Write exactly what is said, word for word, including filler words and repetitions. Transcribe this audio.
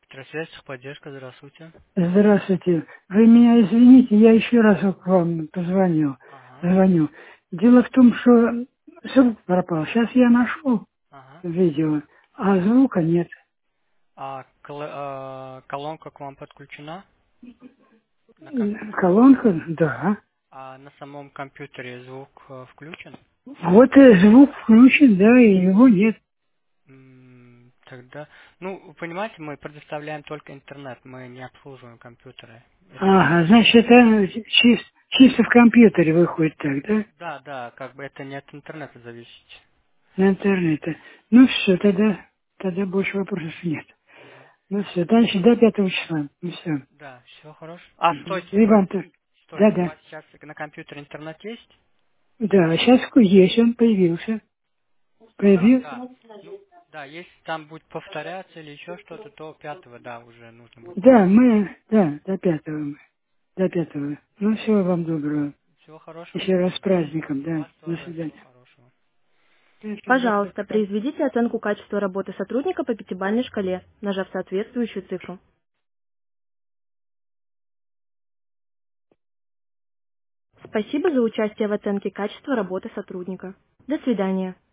Здравствуйте, поддержка, здравствуйте. Здравствуйте. Вы меня извините, я еще раз к вам позвонил. Ага, Звоню. Дело в том, что звук пропал. Сейчас я нашел ага. видео, а звука нет. А кол- а, колонка к вам подключена на М, компьютере? Колонка, да. А на самом компьютере звук э, включен? Вот э, звук включен, да, и его нет. М, Тогда, ну, вы понимаете, мы предоставляем только интернет, мы не обслуживаем компьютеры. Это не Ага, от значит, интернета. это чис- чисто в компьютере выходит так, да? Да, да, как бы это не от интернета зависит. На интернете. Ну все, тогда, тогда больше вопросов нет. Ну все, дальше до пятого числа. Ну все. Да, все хорошо. А, стойте, И стойте, вам то. Да, стойте. У да. вас сейчас на компьютере интернет есть? Да, сейчас есть, он появился. Да, Появился. да. Ну, да, если там будет повторяться или еще что-то, то пятого, да, уже нужно будет Да, поменять. мы, да, до пятого мы. До пятого. Ну, всего вам доброго. Всего хорошего, до Еще раз с свидания. праздником, У да. вас До тоже всего свидания. хорошего. Дальше Пожалуйста, до- произведите оценку качества работы сотрудника по пятибалльной шкале, нажав соответствующую цифру. Спасибо за участие в оценке качества работы сотрудника. До свидания.